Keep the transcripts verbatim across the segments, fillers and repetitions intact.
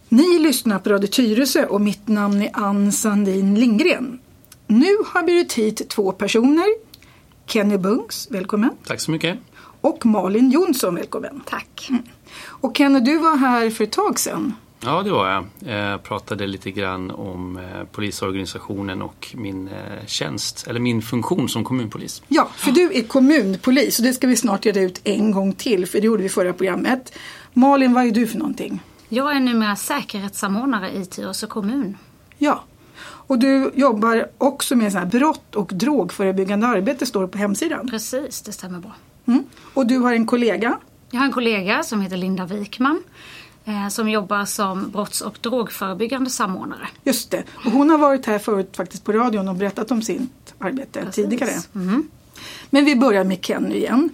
Ni lyssnar på Radio Tyresö och mitt namn är Ann Sandin Lindgren. Nu har bjudit hit två personer. Kenny Bunks, välkommen. Tack så mycket. Och Malin Jonsson, välkommen. Tack. Mm. Och Kenny, du var här för ett tag sedan. Ja, det var jag. Jag pratade lite grann om eh, polisorganisationen och min eh, tjänst, eller min funktion som kommunpolis. Ja, för du är kommunpolis och det ska vi snart göra ut en gång till, för det gjorde vi i förra programmet. Malin, vad är du för någonting? Jag är numera säkerhetssamordnare i Tyresö kommun. Ja, och du jobbar också med så här brott- och drogförebyggande arbete, står det på hemsidan. Precis, det stämmer bra. Mm. Och du har en kollega? Jag har en kollega som heter Linda Wikman eh, som jobbar som brotts- och drogförebyggande samordnare. Just det, och hon har varit här förut faktiskt på radion och berättat om sitt arbete Precis. tidigare. Mm. Men vi börjar med Kenny igen.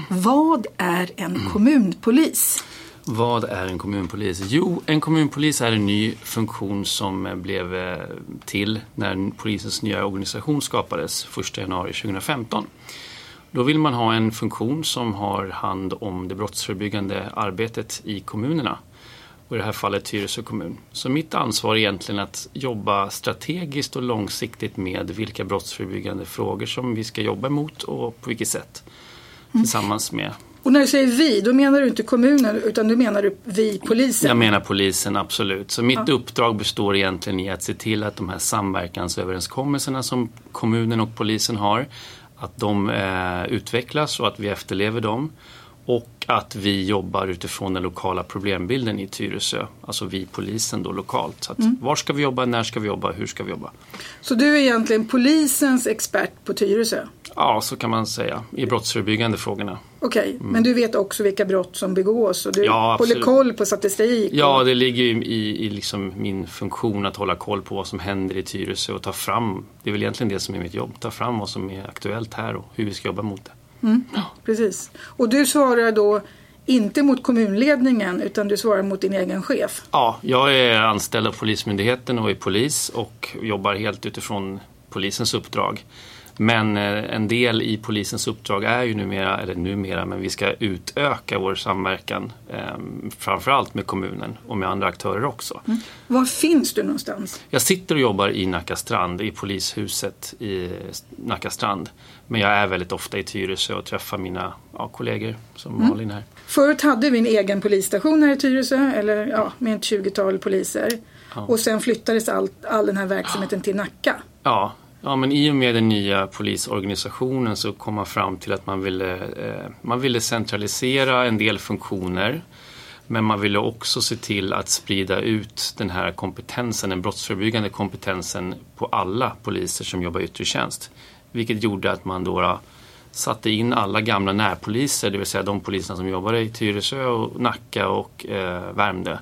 Vad är en kommunpolis? Vad är en kommunpolis? Jo, en kommunpolis är en ny funktion som blev till när polisens nya organisation skapades första januari tjugohundrafemton. Då vill man ha en funktion som har hand om det brottsförebyggande arbetet i kommunerna. Och i det här fallet Tyresö kommun. Så mitt ansvar är egentligen att jobba strategiskt och långsiktigt med vilka brottsförebyggande frågor som vi ska jobba emot och på vilket sätt. Tillsammans med. Och när du säger vi, då menar du inte kommunen utan du menar du vi polisen? Jag menar polisen, absolut. Så mitt ja. uppdrag består egentligen i att se till att de här samverkansöverenskommelserna som kommunen och polisen har, att de eh, utvecklas och att vi efterlever dem. Och att vi jobbar utifrån den lokala problembilden i Tyresö. Alltså vi polisen då lokalt. Så att mm. var ska vi jobba, när ska vi jobba, hur ska vi jobba? Så du är egentligen polisens expert på Tyresö? Ja, så kan man säga. I brottsförebyggande frågorna. Okej, okay. mm. men du vet också vilka brott som begås och du ja, håller koll på statistik? Och... Ja, det ligger ju i, i liksom min funktion att hålla koll på vad som händer i Tyresö och ta fram, det är väl egentligen det som är mitt jobb, ta fram vad som är aktuellt här och hur vi ska jobba mot det. Mm, ja. Precis. Och du svarar då inte mot kommunledningen utan du svarar mot din egen chef? Ja, jag är anställd av Polismyndigheten och är polis och jobbar helt utifrån polisens uppdrag. Men en del i polisens uppdrag är ju numera, eller numera, men vi ska utöka vår samverkan eh, framförallt med kommunen och med andra aktörer också. Mm. Var finns du någonstans? Jag sitter och jobbar i Nacka strand, i polishuset i Nacka strand. Men jag är väldigt ofta i Tyresö och träffar mina ja, kollegor som mm. Malin här. Förut hade vi en egen polisstation här i Tyresö, eller ja, med ett tjugotal poliser. Ja. Och sen flyttades all, all den här verksamheten till Nacka. Ja. Ja, men i och med den nya polisorganisationen så kom man fram till att man ville, eh, man ville centralisera en del funktioner. Men man ville också se till att sprida ut den här kompetensen, den brottsförebyggande kompetensen på alla poliser som jobbar i yttre tjänst. Vilket gjorde att man då satte in alla gamla närpoliser, det vill säga de poliserna som jobbade i Tyresö och Nacka och eh, Värmdö.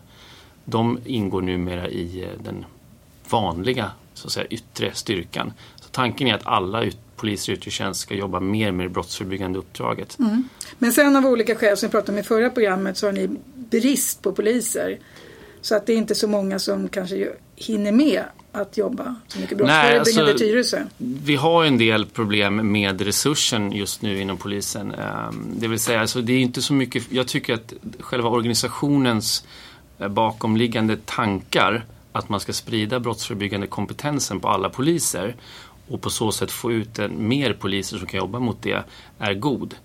De ingår numera i den vanliga så att säga, yttre styrkan. Så tanken är att alla ut- poliser i yttre tjänst ska jobba mer med det brottsförebyggande uppdraget. Mm. Men sen av olika skäl som vi pratade om i förra programmet så har ni brist på poliser. Så att det är inte så många som kanske hinner med att jobba så mycket brottsförebyggande i alltså, Tyresö. Vi har en del problem med resursen just nu inom polisen. Det vill säga, alltså, det är inte så mycket, jag tycker att själva organisationens bakomliggande tankar att man ska sprida brottsförebyggande kompetensen på alla poliser och på så sätt få ut en, mer poliser som kan jobba mot det är god.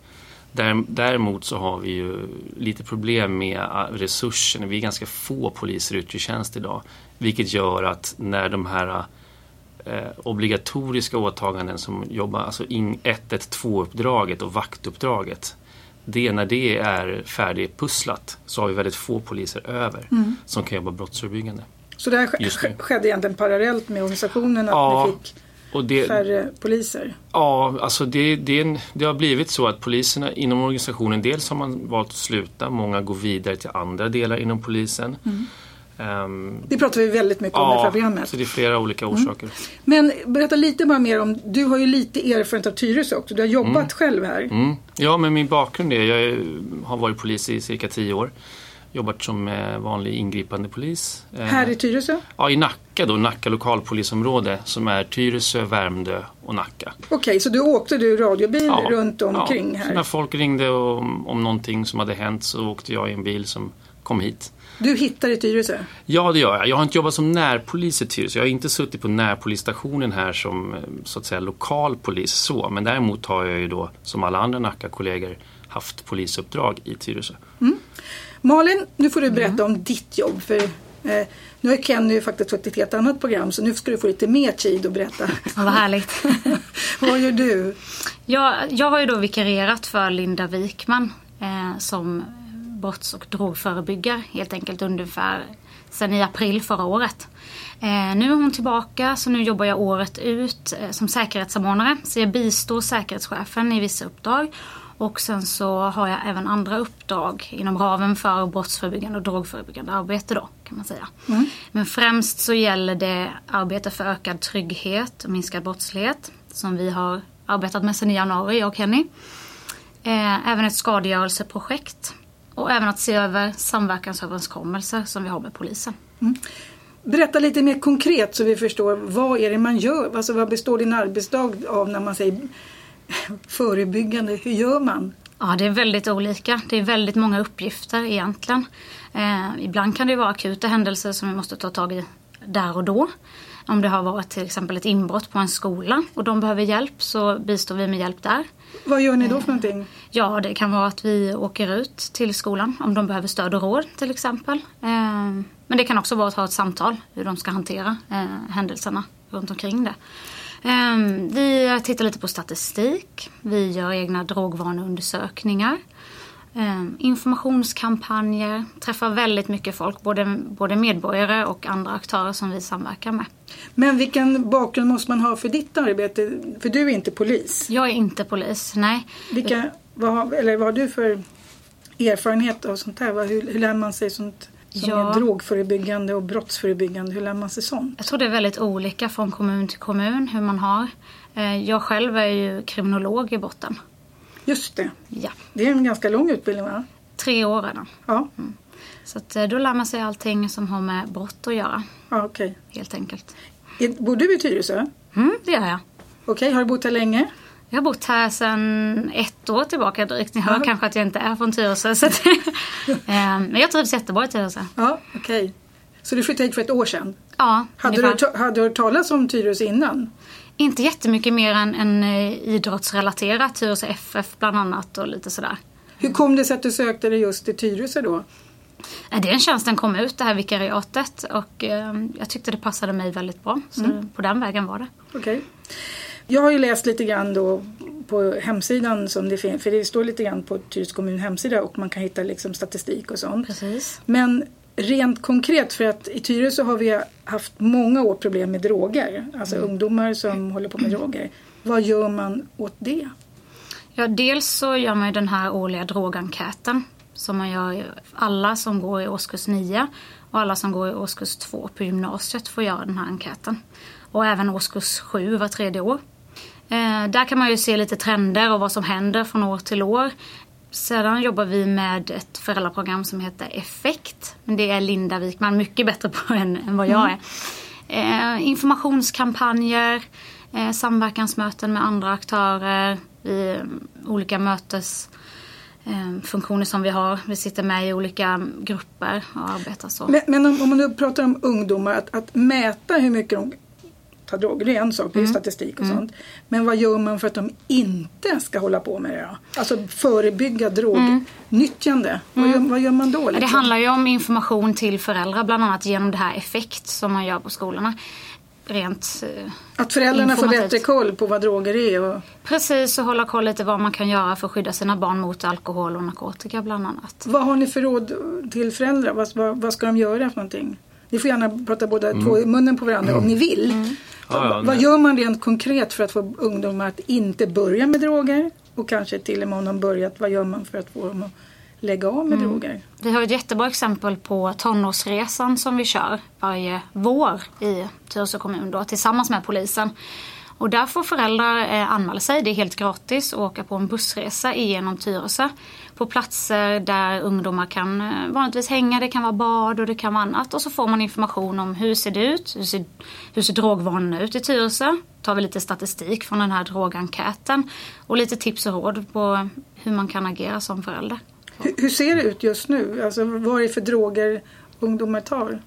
Däremot så har vi ju lite problem med resurserna. Vi är ganska få poliser i yttre tjänst idag. Vilket gör att när de här eh, obligatoriska åtaganden som jobbar, alltså in ett ett två-uppdraget och vaktuppdraget, det när det är färdigpusslat så har vi väldigt få poliser över mm. som kan jobba brottsförebyggande. Så det här sk- skedde egentligen parallellt med organisationen att ja, ni fick och det, färre poliser? Ja, alltså det, det, det har blivit så att poliserna inom organisationen, dels har man valt att sluta, många går vidare till andra delar inom polisen. Mm. Um, det pratar vi väldigt mycket om ja, i det här programmet. Så det är flera olika orsaker. Mm. Men berätta lite bara mer om, du har ju lite erfarenhet av Tyresö också, du har jobbat mm. själv här. Mm. Ja, men min bakgrund är, jag har varit polis i cirka tio år. Jobbat som vanlig ingripande polis. Här i Tyresö? Ja, i Nacka då, Nacka lokalpolisområde som är Tyresö, Värmdö och Nacka. Okej, okay, så du åkte du radiobil ja, runt omkring ja, här? Så när folk ringde om, om någonting som hade hänt så åkte jag i en bil som kom hit. Du hittar i Tyresö? Ja, det gör jag. Jag har inte jobbat som närpolis i Tyresö. Jag har inte suttit på närpolisstationen här som så att säga lokal polis så. Men däremot har jag ju då som alla andra Nacka-kollegor haft polisuppdrag i Tyresö. Mm. Malin, nu får du berätta mm. om ditt jobb. För eh, nu har Kenny ju faktiskt fått ett helt annat program så nu ska du få lite mer tid att berätta. Ja, vad härligt. Vad gör du? Jag, jag har ju då vikarierat för Linda Wikman eh, som brotts- och drogförebyggare helt enkelt ungefär sedan i april förra året. Eh, nu är hon tillbaka så nu jobbar jag året ut eh, som säkerhetssamordnare. Så jag bistår säkerhetschefen i vissa uppdrag. Och sen så har jag även andra uppdrag inom ramen för brottsförebyggande och drogförebyggande arbete då kan man säga. Mm. Men främst så gäller det arbete för ökad trygghet och minskad brottslighet som vi har arbetat med sedan i januari, jag och Kenny. Eh, även ett skadegörelseprojekt och även att se över samverkansöverenskommelser som vi har med polisen. Mm. Berätta lite mer konkret så vi förstår vad är det man gör, alltså vad består din arbetsdag av när man säger förebyggande, hur gör man? Ja, det är väldigt olika. Det är väldigt många uppgifter egentligen. Eh, ibland kan det vara akuta händelser som vi måste ta tag i där och då. Om det har varit till exempel ett inbrott på en skola och de behöver hjälp så bistår vi med hjälp där. Vad gör ni då för någonting? Ja, det kan vara att vi åker ut till skolan om de behöver stöd och råd till exempel. Eh, men det kan också vara att ha ett samtal hur de ska hantera eh, händelserna runt omkring det. Eh, vi tittar lite på statistik. Vi gör egna drogvaneundersökningar. Eh, informationskampanjer. Träffar väldigt mycket folk, både, både medborgare och andra aktörer som vi samverkar med. Men vilken bakgrund måste man ha för ditt arbete? För du är inte polis. Jag är inte polis, nej. Vilka, vad, eller vad har du för erfarenhet av sånt här? Hur, hur lär man sig sånt som ja. är drogförebyggande och brottsförebyggande? Hur lär man sig sånt? Jag tror det är väldigt olika från kommun till kommun hur man har. Jag själv är ju kriminolog i botten. Just det. Ja. Det är en ganska lång utbildning, va? Tre år redan. Ja. Mm. Så att, då lär man sig allting som har med brott att göra. Ja, okej. Okay. Helt enkelt. Bor du i Tyresö? Mm, det gör jag. Okej, okay. Har du bott här länge? Jag har bott här sedan ett år tillbaka drygt. Ni hör ja. kanske att jag inte är från Tyresö. Så att, men jag trivs jättebra i Tyresö. Ja, okej. Okay. Så du flyttade hit för ett år sedan? Ja. Hade du, hade du hört talas om Tyresö innan? Inte jättemycket mer än, än idrottsrelaterat. Tyresö F F bland annat och lite sådär. Hur kom det sig att du sökte dig just till Tyresö då? Den tjänsten kom ut, det här vikariatet. Och eh, jag tyckte det passade mig väldigt bra. Så mm. på den vägen var det. Okej. Okay. Jag har ju läst lite grann då på hemsidan som det finns. För det står lite grann på Tyresö kommun hemsida. Och man kan hitta liksom statistik och sånt. Precis. Men rent konkret, för att i Tyresö har vi haft många år problem med droger. Alltså mm. ungdomar som håller på med droger. Vad gör man åt det? Ja, dels så gör man ju den här årliga drogenkäten. Som man gör alla som går i årskurs nio. Och alla som går i årskurs två på gymnasiet får göra den här enkäten. Och även årskurs sju var tredje år. Eh, där kan man ju se lite trender och vad som händer från år till år. Sedan jobbar vi med ett föräldraprogram som heter Effekt. Men det är Linda Wikman mycket bättre på än, än vad jag är. Eh, informationskampanjer, eh, samverkansmöten med andra aktörer, i olika mötesfunktioner som vi har. Vi sitter med i olika grupper och arbetar så. Men, men om, om man nu pratar om ungdomar, att, att mäta hur mycket de tar droger, det är en sak, det är mm. statistik och mm. sånt. Men vad gör man för att de inte ska hålla på med det då? Alltså förebygga drognyttjande. Mm. Vad, gör, vad gör man då? Liksom? Det handlar ju om information till föräldrar, bland annat genom det här Effekt som man gör på skolorna. Rent att föräldrarna får bättre koll på vad droger är. Och... Precis, och hålla koll lite vad man kan göra för att skydda sina barn mot alkohol och narkotika bland annat. Vad har ni för råd till föräldrar? Vad, vad, vad ska de göra för någonting? Ni får gärna prata båda mm. två i munnen på varandra mm. om ni vill. Mm. Ja, ja, vad gör man rent konkret för att få ungdomar att inte börja med droger? Och kanske till och med om de börjat, vad gör man för att få dem att lägga av med mm. droger? Vi har ett jättebra exempel på tonårsresan som vi kör varje vår i Tyresö kommun då, tillsammans med polisen. Och där får föräldrar eh, anmäla sig. Det är helt gratis att åka på en bussresa igenom Tyresö. På platser där ungdomar kan eh, vanligtvis hänga. Det kan vara bad och det kan vara annat. Och så får man information om hur ser det ut. Hur ser, hur ser drogvanorna ut i Tyresö. Tar vi lite statistik från den här drogenkäten. Och lite tips och råd på hur man kan agera som förälder. Hur, hur ser det ut just nu? Alltså, vad är det för droger ungdomar tar?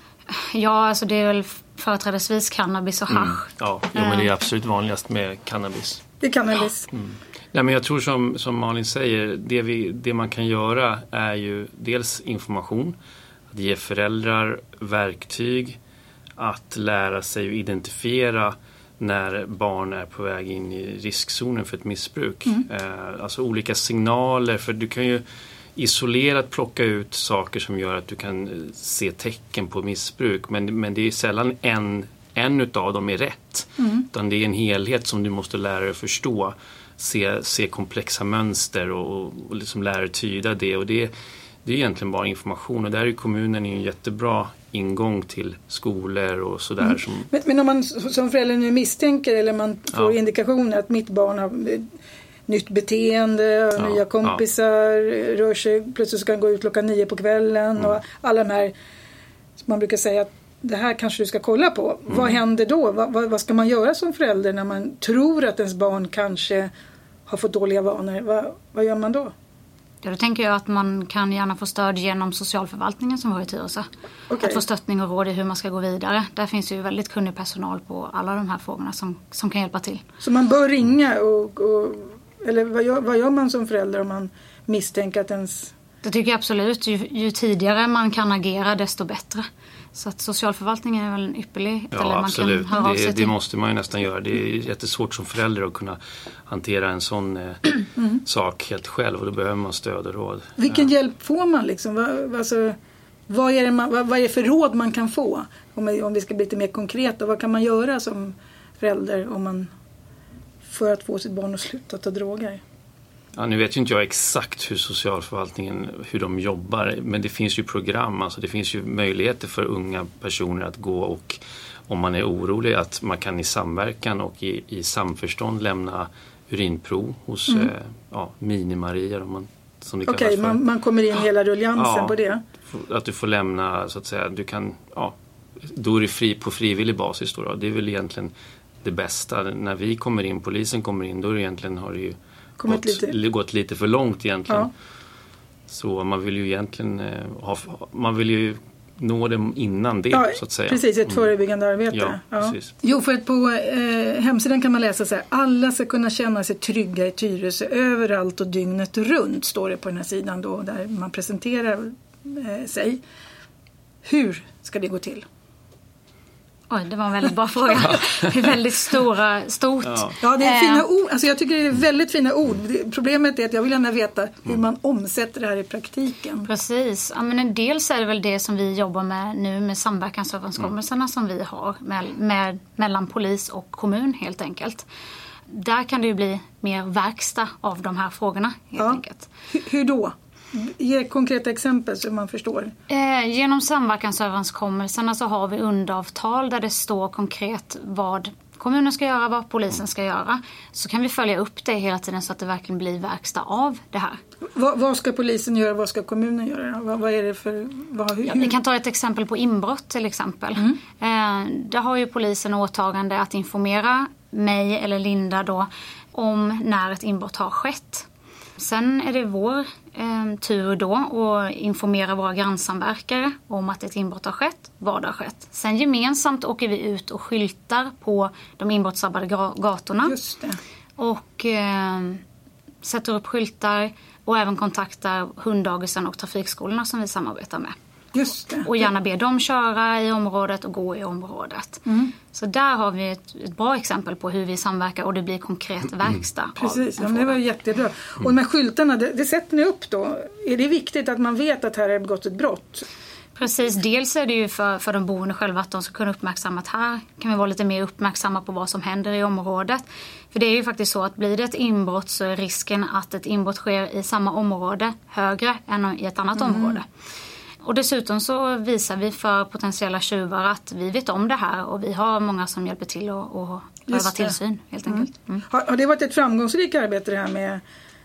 Ja, alltså det är väl företrädesvis cannabis och hasch. Mm. Ja, jo, men det är absolut vanligast med cannabis. Det är cannabis. Mm. Nej, men jag tror som, som Malin säger, det, vi, det man kan göra är ju dels information. Att ge föräldrar verktyg att lära sig och identifiera när barn är på väg in i riskzonen för ett missbruk. Mm. Eh, alltså olika signaler, för du kan ju isolerat plocka ut saker som gör att du kan se tecken på missbruk. Men, men det är sällan en, en utav dem är rätt. Mm. Utan det är en helhet som du måste lära dig förstå. Se, se komplexa mönster och, och liksom lära dig tyda det. Och det, det är egentligen bara information. Och där är kommunen en jättebra ingång till skolor och sådär. Mm. Som... Men, men om man som förälder nu misstänker eller man får ja. indikationer att mitt barn har nytt beteende, ja, nya kompisar, ja. rör sig, plötsligt ska han gå ut klockan nio på kvällen mm. och alla de här, man brukar säga att det här kanske du ska kolla på. Mm. Vad händer då? Vad, vad, vad ska man göra som förälder när man tror att ens barn kanske har fått dåliga vanor? Vad, vad gör man då? Ja, då tänker jag att man kan gärna få stöd genom socialförvaltningen som har i Tyresö. Okay. Att få stöttning och råd i hur man ska gå vidare. Där finns ju väldigt kunnig personal på alla de här frågorna som, som kan hjälpa till. Så man bör ringa och, och eller vad gör, vad gör man som förälder om man misstänker att ens... Det tycker jag absolut. Ju, ju tidigare man kan agera desto bättre. Så att socialförvaltningen är väl en ypperlig... Ja, eller man absolut. Kan höra av sig det, det måste man ju nästan göra. Det är jättesvårt som förälder att kunna hantera en sån eh, mm. sak helt själv. Och då behöver man stöd och råd. Vilken ja. hjälp får man liksom? Vad, alltså, vad, är det man, vad, vad är det för råd man kan få? Om, om vi ska bli lite mer konkreta. Vad kan man göra som förälder om man... för att få sitt barn att sluta ta droger? Ja, nu vet ju inte jag exakt hur socialförvaltningen, hur de jobbar, men det finns ju program, alltså det finns ju möjligheter för unga personer att gå och om man är orolig att man kan i samverkan och i, i samförstånd lämna urinprov hos mm. eh, ja, Mini-Maria om man, som det kallas för. Okej, man, man kommer in hela ruljansen ja, på det? Att du får lämna, så att säga, du kan, ja, då är det fri, på frivillig basis då, då. Det är väl egentligen det bästa. När vi kommer in, polisen kommer in, då är det egentligen, har det ju gått lite. gått lite för långt egentligen. Ja. Så man vill ju egentligen eh, ha, man vill ju nå dem innan det, ja, så att säga. Precis, ett mm. förebyggande arbete. Ja, ja. Precis. Jo, för att på eh, hemsidan kan man läsa så här: alla ska kunna känna sig trygga i Tyresö överallt och dygnet runt, står det på den här sidan då, där man presenterar eh, sig. Hur ska det gå till? Oj, det var en väldigt bra fråga. Det är väldigt stora, stort. Ja, ja det är fina ord. Alltså jag tycker det är väldigt fina ord. Problemet är att jag vill gärna veta hur man omsätter det här i praktiken. Precis. Ja, men dels är det väl det som vi jobbar med nu med samverkansöverenskommelserna mm. som vi har med, med, mellan polis och kommun helt enkelt. Där kan det ju bli mer verkstad av de här frågorna helt ja. enkelt. H- hur då? Ge konkreta exempel så man förstår. Eh, genom samverkansöverenskommelserna så har vi underavtal där det står konkret vad kommunen ska göra, vad polisen ska göra. Så kan vi följa upp det hela tiden så att det verkligen blir verkstad av det här. Vad, vad ska polisen göra, vad ska kommunen göra? Vad, vad är det för... Vad, hur? Ja, vi kan ta ett exempel på inbrott till exempel. Mm. Eh, där har ju polisen åtagande att informera mig eller Linda då om när ett inbrott har skett. Sen är det vår eh, tur då att informera våra grannsamverkare om att ett inbrott har skett, vad har skett. Sen gemensamt åker vi ut och skyltar på de inbrottsdrabbade gatorna. Just det. Och eh, sätter upp skyltar och även kontaktar hunddagisen och trafikskolorna som vi samarbetar med. Just det. Och gärna be dem köra i området och gå i området. Mm. Så där har vi ett, ett bra exempel på hur vi samverkar och det blir konkret verkstad. Mm. Precis, ja, det var jättebra. Mm. Och de här skyltarna, det, det sätter ni upp då. Är det viktigt att man vet att här är begått ett brott? Precis, dels är det ju för, för de boende själva att de ska kunna uppmärksamma att här kan vi vara lite mer uppmärksamma på vad som händer i området. För det är ju faktiskt så att blir det ett inbrott så är risken att ett inbrott sker i samma område högre än i ett annat mm. område. Och dessutom så visar vi för potentiella tjuvar att vi vet om det här och vi har många som hjälper till att öva tillsyn helt enkelt. Mm. Har, har det varit ett framgångsrikt arbete det här med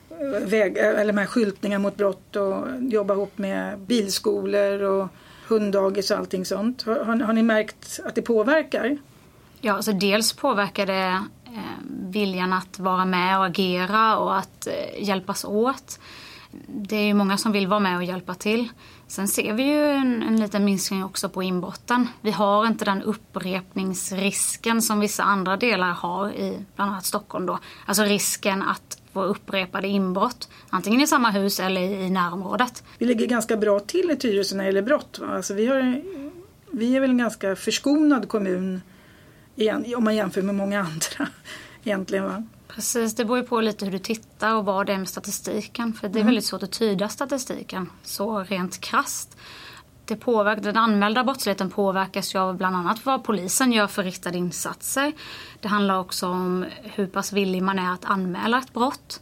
väg, eller med skyltningar mot brott och jobba ihop med bilskolor och hunddagis och allting sånt? Har, har, har ni märkt att det påverkar? Ja, alltså dels påverkar det eh, viljan att vara med och agera och att eh, hjälpas åt. det är ju många som vill vara med och hjälpa till. Sen ser vi ju en, en liten minskning också på inbrotten. Vi har inte den upprepningsrisken som vissa andra delar har i bland annat Stockholm då. Alltså risken att få upprepade inbrott, antingen i samma hus eller i närområdet. Vi ligger ganska bra till i Tyresö när det gäller brott. Va? Alltså vi, har, vi är väl en ganska förskonad kommun igen, om man jämför med många andra egentligen, va? Precis, det beror ju på lite hur du tittar och vad det är med statistiken. För det är Mm. väldigt svårt att tyda statistiken så rent krasst. Det påverkar, den anmälda brottsligheten påverkas ju av bland annat vad polisen gör för riktade insatser. Det handlar också om hur pass villig man är att anmäla ett brott.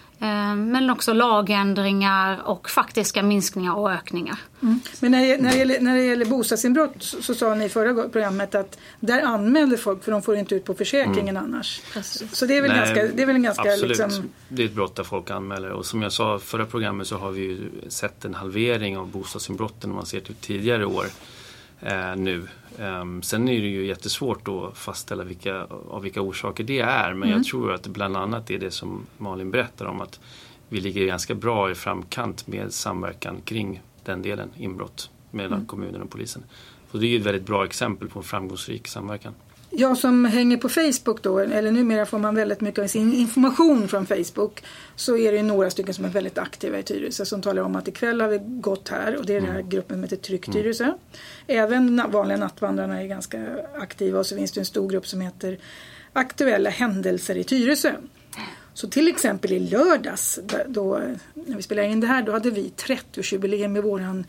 Men också lagändringar och faktiska minskningar och ökningar. Mm. Men när det, när, det gäller, när det gäller bostadsinbrott så, så sa ni i förra programmet att där anmäler folk för de får inte ut på försäkringen mm. annars. Precis. Så det är väl Nej, ganska, det är väl en ganska absolut. Liksom... Det är ett brott där folk anmäler. Och som jag sa i förra programmet så har vi ju sett en halvering av bostadsinbrotten om man ser till tidigare år eh, nu. Um, sen är det ju jättesvårt att fastställa vilka, av vilka orsaker det är. Men mm. jag tror att bland annat är det som Malin berättar om att vi ligger ganska bra i framkant med samverkan kring den delen, inbrott mellan mm. kommunen och polisen. Så det är ju ett väldigt bra exempel på en framgångsrik samverkan. Jag som hänger på Facebook då, eller numera får man väldigt mycket av sin information från Facebook, så är det några stycken som är väldigt aktiva i Tyresö som talar om att ikväll har vi gått här, och det är mm. den här gruppen som heter Trygg Tyresö. Mm. Även vanliga nattvandrarna är ganska aktiva, och så finns det en stor grupp som heter Aktuella händelser i Tyresö. Så till exempel i lördags, då, när vi spelade in det här, då hade vi trettioårsjubileum med våran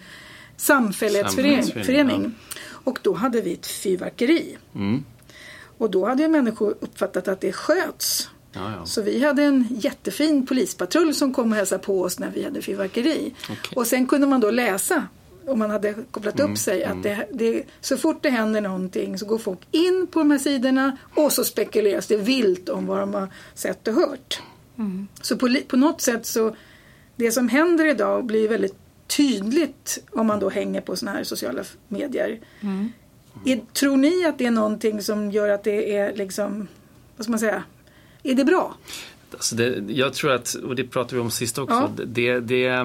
samfällighetsförening. Ja. Och då hade vi ett fyrverkeri. Mm. Och då hade människor uppfattat att det sköts. Ja, ja. Så vi hade en jättefin polispatrull som kom och hälsade på oss när vi hade fyrverkeri. Okay. Och sen kunde man då läsa, om man hade kopplat mm, upp sig, mm. att det, det, så fort det händer någonting så går folk in på de här sidorna och så spekuleras det vilt om vad de har sett och hört. Mm. Så på, på något sätt så, det som händer idag blir väldigt tydligt om man då hänger på såna här sociala medier. Mm. Är, tror ni att det är någonting som gör att det är liksom, vad ska man säga, är det bra? Alltså det, jag tror att, och det pratade vi om sist också, ja. det, det,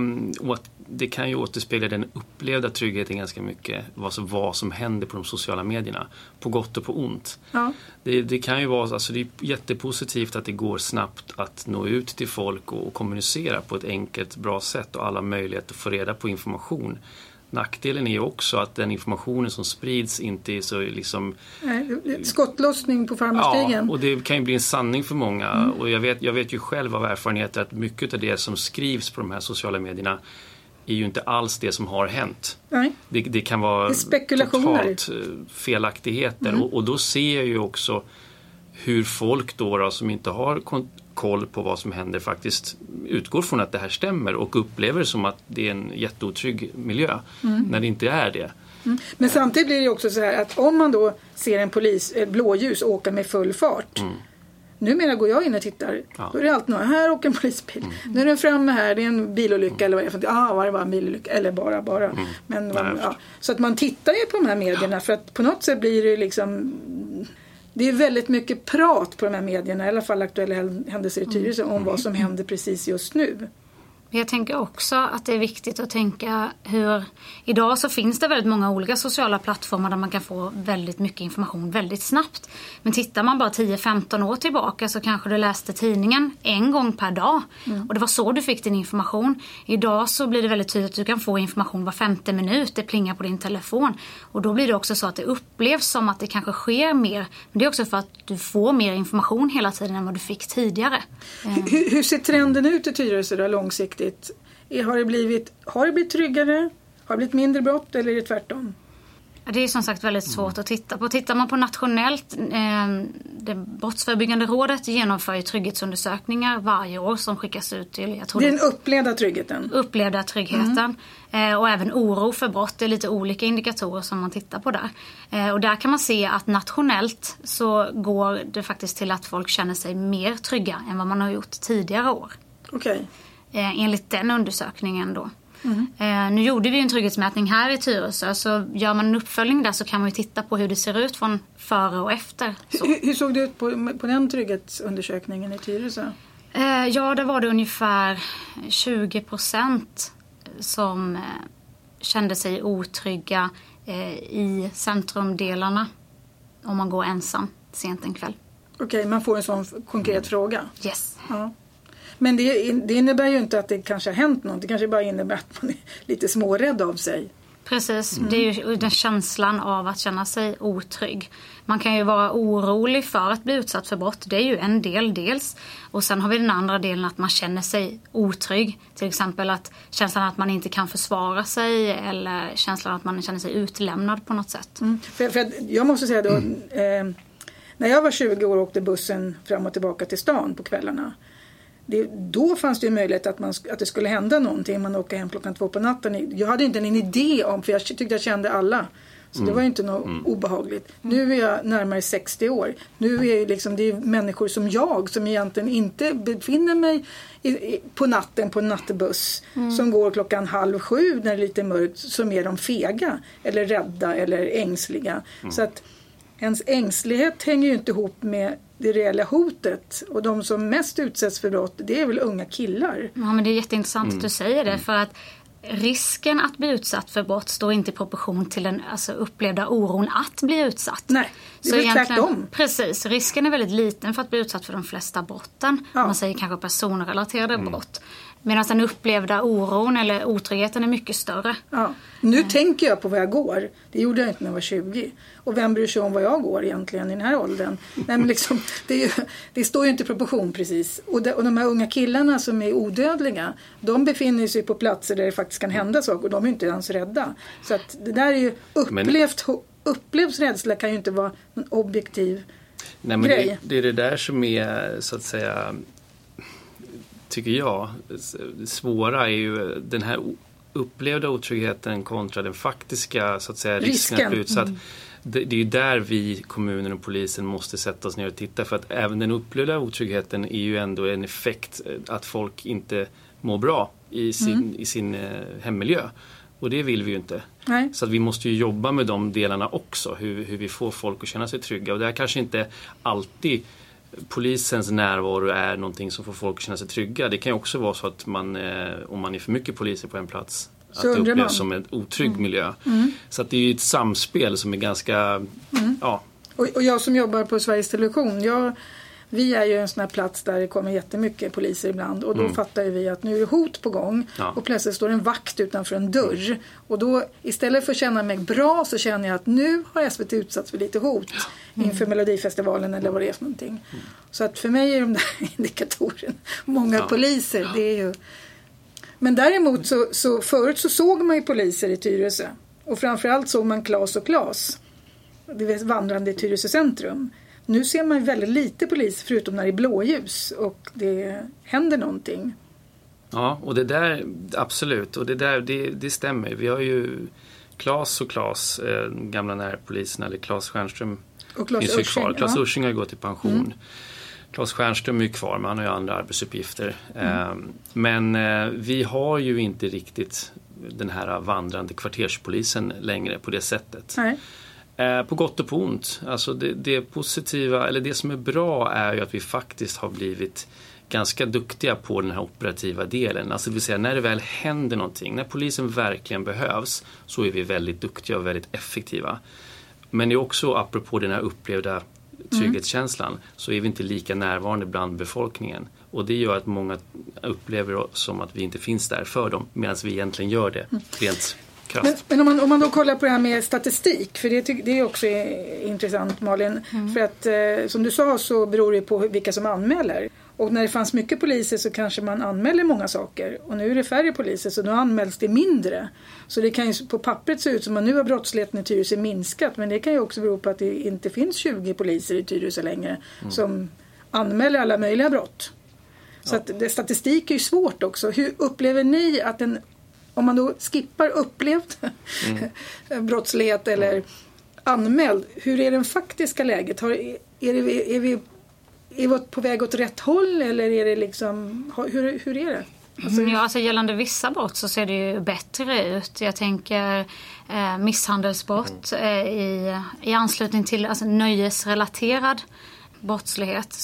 det kan ju återspegla den upplevda tryggheten ganska mycket, vad som, vad som händer på de sociala medierna, på gott och på ont. Ja. Det, det kan ju vara, alltså det är jättepositivt att det går snabbt att nå ut till folk och, och kommunicera på ett enkelt, bra sätt, och alla möjligheter att få reda på information. Nackdelen är ju också att den informationen som sprids inte är så liksom... Skottlossning på farmarstigen. Ja, och det kan ju bli en sanning för många. Mm. Och jag vet, jag vet ju själv av erfarenhet att mycket av det som skrivs på de här sociala medierna är ju inte alls det som har hänt. Nej. Det, det kan vara det totalt felaktigheter. Mm. Och, och då ser jag ju också hur folk då, då som inte har kon- koll på vad som händer faktiskt utgår från att det här stämmer och upplever som att det är en jätteotrygg miljö mm. när det inte är det. Mm. Men samtidigt blir det också så här att om man då ser en polis, ett blåljus åka med full fart. Mm. Numera går jag in och tittar. Ja. Då är det allt något. Här åker en polisbil. Mm. Nu är den framme här. Det är en bilolycka. Mm. Eller vad jag ah, var det bara en bilolycka. Eller bara, bara. Mm. Men, Nej, ja. Så att man tittar ju på de här medierna. Ja. För att på något sätt blir det liksom... Det är väldigt mycket prat på de här medierna, i alla fall aktuella händelser i Tyresö, om vad som händer precis just nu. Jag tänker också att det är viktigt att tänka hur... Idag så finns det väldigt många olika sociala plattformar där man kan få väldigt mycket information väldigt snabbt. Men tittar man bara tio femton år tillbaka så kanske du läste tidningen en gång per dag. Mm. Och det var så du fick din information. Idag så blir det väldigt tydligt att du kan få information var femte minut. Det plingar på din telefon. Och då blir det också så att det upplevs som att det kanske sker mer. Men det är också för att du får mer information hela tiden än vad du fick tidigare. Hur, hur ser trenden ut i Tyresö då långsiktigt? Har det blivit, har det blivit tryggare? Har det blivit mindre brott eller är det tvärtom? Det är som sagt väldigt svårt att titta på. Tittar man på nationellt, eh, det Brottsförebyggande rådet genomför ju trygghetsundersökningar varje år som skickas ut till... Jag tror det är den upplevda tryggheten. Upplevda tryggheten. Mm. Eh, och även oro för brott. Det är lite olika indikatorer som man tittar på där. Eh, och där kan man se att nationellt så går det faktiskt till att folk känner sig mer trygga än vad man har gjort tidigare år. Okej. Okay. Eh, enligt den undersökningen då. Mm. Eh, nu gjorde vi en trygghetsmätning här i Tyresö, så gör man en uppföljning där så kan man ju titta på hur det ser ut från före och efter. Så. Hur, hur såg det ut på, på den trygghetsundersökningen i Tyresö? Eh, ja, det var det ungefär tjugo procent som eh, kände sig otrygga eh, i centrumdelarna om man går ensam sent en kväll. Okej, okay, man får en sån konkret mm. fråga. Yes. Ja. Men det, det innebär ju inte att det kanske har hänt något. Det kanske bara innebär att man är lite smårädd av sig. Precis, mm. det är ju den känslan av att känna sig otrygg. Man kan ju vara orolig för att bli utsatt för brott. Det är ju en del dels. Och sen har vi den andra delen att man känner sig otrygg. Till exempel att känslan att man inte kan försvara sig. Eller känslan att man känner sig utlämnad på något sätt. Mm. För, för jag måste säga då, mm. eh, när jag var tjugo år och åkte bussen fram och tillbaka till stan på kvällarna. Det, då fanns det ju möjlighet att, man, att det skulle hända någonting. Man åker hem klockan två på natten. Jag hade inte en idé om, för jag tyckte jag kände alla. Så mm. det var ju inte något mm. obehagligt. Nu är jag närmare sextio år. Nu är det, liksom, det är människor som jag som egentligen inte befinner mig i, i, på natten på en nattbuss. Mm. Som går klockan halv sju när det är lite mörkt. Som är de fega eller rädda eller ängsliga. Mm. Så att ens ängslighet hänger ju inte ihop med det reella hotet. Och de som mest utsätts för brott, det är väl unga killar. Ja, men det är jätteintressant mm. att du säger det. För att risken att bli utsatt för brott står inte i proportion till den alltså, upplevda oron att bli utsatt. Nej, det är väl tvärtom. Precis, risken är väldigt liten för att bli utsatt för de flesta brotten. Ja. Man säger kanske personrelaterade mm. brott. Medan den upplevda oron eller otryggheten är mycket större. Ja. Nu mm. tänker jag på vad jag går. Det gjorde jag inte när jag var tjugo. Och vem bryr sig om vad jag går egentligen i den här åldern? Nej, men liksom, det, är ju, det står ju inte i proportion precis. Och de, och de här unga killarna som är odödliga, de befinner sig på platser där det faktiskt kan hända saker. Och de är inte ens rädda. Så att det där är ju upplevt, men... upplevs rädsla kan ju inte vara en objektiv Nej, men grej. Det, det är det där som är så att säga... tycker jag, det svåra är ju den här upplevda otryggheten kontra den faktiska så att säga, risken, risken att bli utsatt. Mm. Det, det är ju där vi, kommunen och polisen, måste sätta oss ner och titta, för att även den upplevda otryggheten är ju ändå en effekt att folk inte mår bra i sin, mm. i sin eh, hemmiljö. Och det vill vi ju inte. Nej. Så att vi måste ju jobba med de delarna också, hur, hur vi får folk att känna sig trygga. Och det är kanske inte alltid polisens närvaro är någonting som får folk att känna sig trygga. Det kan ju också vara så att man, eh, om man är för mycket poliser på en plats, så att det upplevs man. som en otrygg mm. miljö. Mm. Så att det är ju ett samspel som är ganska... Mm. Ja. Och, och jag som jobbar på Sveriges Television, jag, vi är ju en sån här plats där det kommer jättemycket poliser ibland. Och då mm. fattar ju vi att nu är det hot på gång. Ja. Och plötsligt står en vakt utanför en dörr. Mm. Och då, istället för att känna mig bra, så känner jag att nu har S V T utsatts för lite hot. Mm. Inför Melodifestivalen eller vad det är för någonting. Mm. Så att för mig är de där indikatorerna många ja. poliser. Det är ju... Men däremot så, så förut så såg man ju poliser i Tyresö. Och framförallt såg man Klas och Klas. Det var vandrande i Tyresö centrum. Nu ser man väldigt lite polis förutom när det är blåljus och det händer någonting. Ja, och det där, absolut. Och det där, det, det stämmer. Vi har ju Klas och Klas, eh, gamla närpolisen, eller Klas Stjernström och Klas Ursing. Klas ja. Ursing har gått i pension. Mm. Klas Stjernström är kvar, men han har ju andra arbetsuppgifter. Mm. Eh, men eh, vi har ju inte riktigt den här vandrande kvarterspolisen längre på det sättet. Nej. På gott och på ont. Alltså det, det positiva, eller det som är bra, är ju att vi faktiskt har blivit ganska duktiga på den här operativa delen. Alltså det vill säga, när det väl händer någonting, när polisen verkligen behövs, så är vi väldigt duktiga och väldigt effektiva. Men det är också, apropå den här upplevda trygghetskänslan, mm. så är vi inte lika närvarande bland befolkningen. Och det gör att många upplever oss som att vi inte finns där för dem, medan vi egentligen gör det rent. Men, men om, man, om man då kollar på det här med statistik, för det, det är också intressant, Malin, mm. för att eh, som du sa så beror det på vilka som anmäler. Och när det fanns mycket poliser så kanske man anmäler många saker, och nu är det färre poliser så nu anmäls det mindre. Så det kan ju på pappret se ut som att nu har brottsligheten i Tyresö minskat, men det kan ju också bero på att det inte finns tjugo poliser i Tyresö längre mm. som anmäler alla möjliga brott. Så ja. att det, statistik är ju svårt också. Hur upplever ni att en, om man då skippar upplevt mm. brottslighet eller mm. anmäld, hur är det faktiska läget? Har, är, det, är, vi, är vi på väg åt rätt håll, eller är det liksom, hur, hur är det? Alltså, ja, alltså gällande vissa brott så ser det ju bättre ut. Jag tänker eh, misshandelsbrott mm. eh, i, i anslutning till alltså, nöjesrelaterad brottslighet så.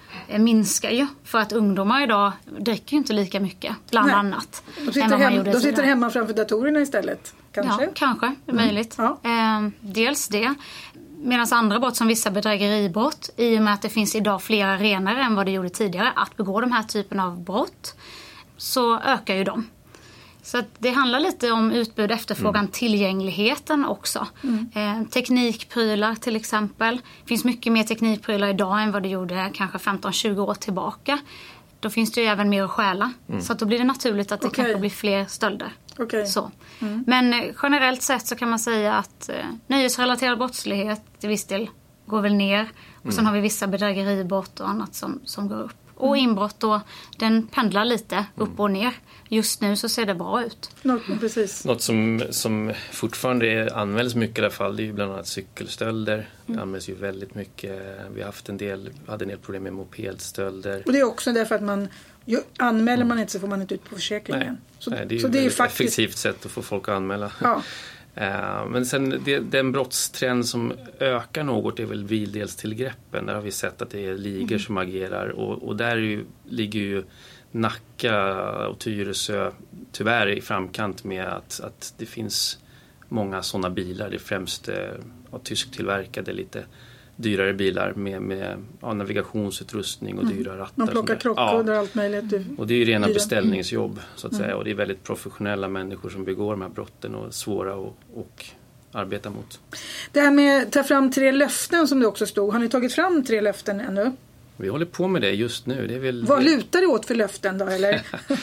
minskar ju. För att ungdomar idag dricker ju inte lika mycket, bland Nej. annat. De sitter, hem, de sitter hemma framför datorerna istället, kanske? Ja, kanske. Det är möjligt. Mm. Ja. Eh, dels det. Medan andra brott som vissa bedrägeribrott, i och med att det finns idag fler arenor än vad det gjorde tidigare att begå de här typen av brott, så ökar ju de. Så att det handlar lite om utbud, efterfrågan, mm. tillgängligheten också. Mm. Eh, teknikprylar till exempel. Det finns mycket mer teknikprylar idag än vad det gjorde kanske femton tjugo år tillbaka. Då finns det ju även mer att stjäla. Mm. Så att då blir det naturligt att det okay. kanske blir fler stölder. Okay. Så. Mm. Men eh, generellt sett så kan man säga att eh, nöjesrelaterad brottslighet till viss del går väl ner. Och mm. sen har vi vissa bedrägeribrott och annat som, som går upp. Och inbrott då, den pendlar lite upp och ner. Just nu så ser det bra ut. Något, precis. Något som, som fortfarande används mycket i alla fall, det är ju bland annat cykelstölder. Det mm. används ju väldigt mycket. Vi har haft en del, hade en del problem med mopedstölder. Och det är också därför att man ju, anmäler man inte så får man inte ut på försäkringen. Nej, så, Nej det är ju så ett det är faktiskt effektivt sätt att få folk att anmäla. Ja. Men sen det, den brottstrend som ökar något är väl bildelstillgreppen. Där har vi sett att det är ligor mm. som agerar. Och, och där är ju, ligger ju Nacka och Tyresö tyvärr i framkant med att, att det finns många sådana bilar. Det är främst ja, tysktillverkade, lite dyrare bilar med, med ja, navigationsutrustning och mm. dyra rattar. Man plockar krockar och allt möjligt. Och det är ju rena dyra. beställningsjobb så att mm. säga. Och det är väldigt professionella människor som begår de här brotten och svåra att och arbeta mot. Det här med att ta fram tre löften som det också stod. Har ni tagit fram tre löften ännu? Vi håller på med det just nu. Det är väl, Vad lutar det åt för löften då, eller?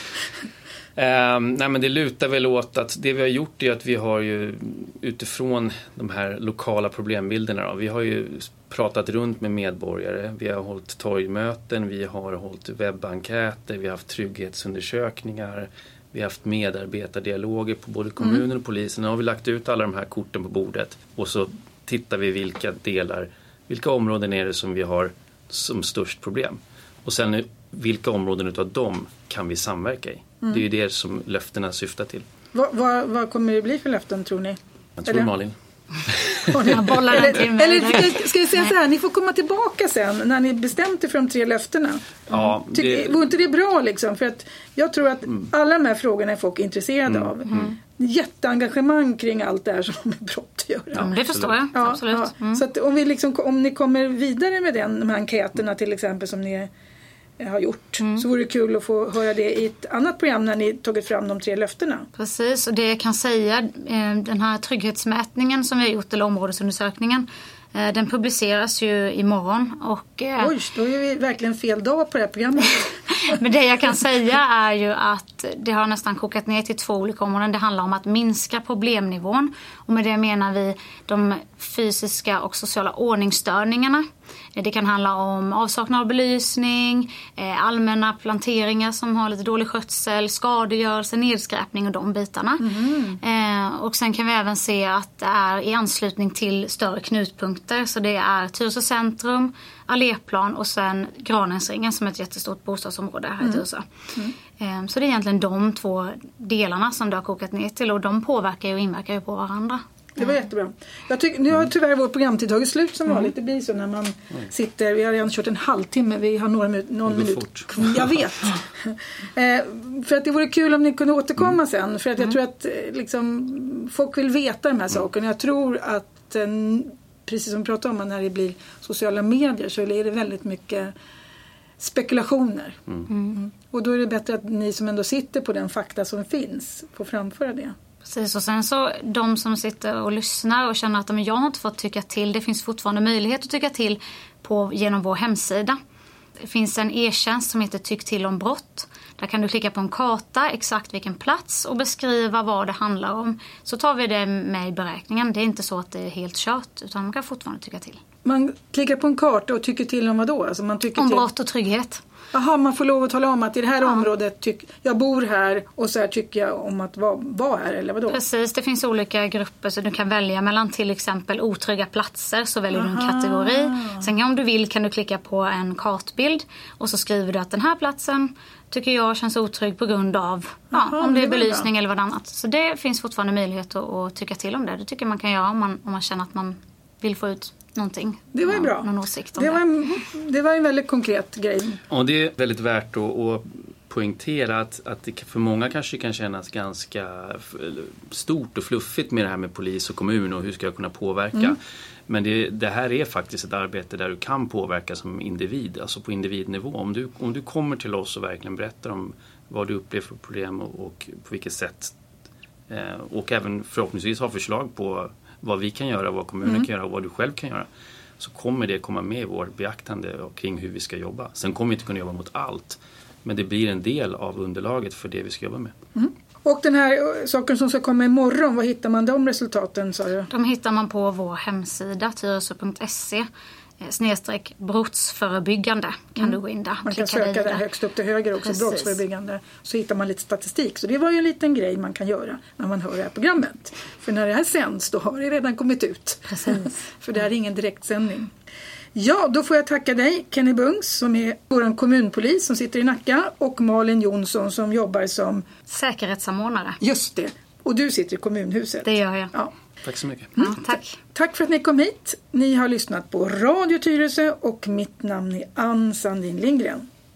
Um, nej men det lutar väl åt att det vi har gjort är att vi har ju utifrån de här lokala problembilderna då, vi har ju pratat runt med medborgare, vi har hållit torgmöten, vi har hållit webbenkäter, vi har haft trygghetsundersökningar, vi har haft medarbetardialoger på både kommunen mm. och polisen. Nu har vi lagt ut alla de här korten på bordet och så tittar vi vilka delar, vilka områden är det som vi har som störst problem. Och sen vilka områden utav dem kan vi samverka i. Mm. Det är ju det som löftena syftar till. Vad, vad, vad kommer det bli för löften tror ni? Jag tror eller? Malin. eller eller ska, ska jag säga så här, ni får komma tillbaka sen när ni bestämt er för de tre löftena. Ja, Tyck, det... Vore inte det bra liksom? För att jag tror att mm. alla de här frågorna är folk intresserade mm. av. Mm. Jätteengagemang kring allt det här som med brott att göra. Ja, det förstår jag. Ja, absolut. Ja. Mm. Så att om, vi liksom, om ni kommer vidare med den, de här enkäterna till exempel som ni har gjort. Mm. Så vore det kul att få höra det i ett annat program när ni tagit fram de tre löftena. Precis, och det jag kan säga, den här trygghetsmätningen som vi har gjort, eller områdesundersökningen, den publiceras ju imorgon. Och, oj, då är vi verkligen fel dag på det här programmet. Men det jag kan säga är ju att det har nästan kokat ner till två olika områden. Det handlar om att minska problemnivån. Och med det menar vi de fysiska och sociala ordningsstörningarna. Det kan handla om avsaknad av belysning, allmänna planteringar som har lite dålig skötsel, skadegörelse, nedskräpning och de bitarna. Mm. Och sen kan vi även se att det är i anslutning till större knutpunkter. Så det är Tyresö centrum, Alléplan och sen Granensringen som är ett jättestort bostadsområde här i Tyresö. Mm. Mm. Så det är egentligen de två delarna som det har kokat ner till och de påverkar och inverkar ju på varandra. Det var jättebra. Jag tyck, nu har tyvärr vår programtid tagit slut som mm. vanligt. Det blir så när man mm. sitter. Vi har redan kört en halvtimme. Vi har några minut, någon minut. Jag vet. eh, för att det vore kul om ni kunde återkomma mm. sen. För att jag mm. tror att liksom, folk vill veta de här sakerna. Jag tror att eh, precis som vi pratade om när det blir sociala medier så är det väldigt mycket spekulationer. Mm. Mm. Och då är det bättre att ni som ändå sitter på den fakta som finns får framföra det. Precis, och sen så de som sitter och lyssnar och känner att de, jag har inte fått tycka till. Det finns fortfarande möjlighet att tycka till på, genom vår hemsida. Det finns en e-tjänst som heter Tyck till om brott. Där kan du klicka på en karta, exakt vilken plats och beskriva vad det handlar om. Så tar vi det med i beräkningen. Det är inte så att det är helt kört utan man kan fortfarande tycka till. Man klickar på en karta och tycker till om vad då? Alltså man tycker om till... brott och trygghet. Jaha, man får lov att tala om att i det här ja. området tyck, jag bor här och så här tycker jag om att vara var här eller vadå? Precis, det finns olika grupper så du kan välja mellan till exempel otrygga platser så väljer Aha. du en kategori. Sen om du vill kan du klicka på en kartbild och så skriver du att den här platsen tycker jag känns otrygg på grund av Aha, ja, om det är belysning det eller vad annat. Så det finns fortfarande möjlighet att, att tycka till om det. Det tycker man kan göra om man, om man känner att man vill få ut någonting. Det var ju bra. Någon åsikt om det, det. var en, det var en väldigt konkret grej. Och det är väldigt värt att, att poängtera att, att det för många kanske kan kännas ganska stort och fluffigt med det här med polis och kommun och hur ska jag kunna påverka. Mm. Men det, det här är faktiskt ett arbete där du kan påverka som individ, alltså på individnivå. Om du, om du kommer till oss och verkligen berättar om vad du upplever för problem och, och på vilket sätt eh, och även förhoppningsvis har förslag på vad vi kan göra, vad kommunen mm. kan göra och vad du själv kan göra, så kommer det komma med i vårt beaktande kring hur vi ska jobba. Sen kommer vi inte kunna jobba mot allt, men det blir en del av underlaget för det vi ska jobba med. Mm. Och den här saken som ska komma imorgon, vad hittar man de resultaten, sa du? De hittar man på vår hemsida tyresö punkt se snedstreck brottsförebyggande kan mm. du gå in där. Man kan söka där högst upp till höger också, Precis. brottsförebyggande. Så hittar man lite statistik. Så det var ju en liten grej man kan göra när man hör det här programmet. För när det här sänds, då har det redan kommit ut. Precis. För det är ingen direktsändning. Ja, då får jag tacka dig, Kenny Bungs, som är vår kommunpolis som sitter i Nacka, och Malin Jonsson som jobbar som säkerhetssamordnare. Just det. Och du sitter i kommunhuset. Det gör jag. Ja. Tack så mycket. Ja, tack. Tack för att ni kom hit. Ni har lyssnat på Radio Tyresö och mitt namn är Ann Sandin Lindgren.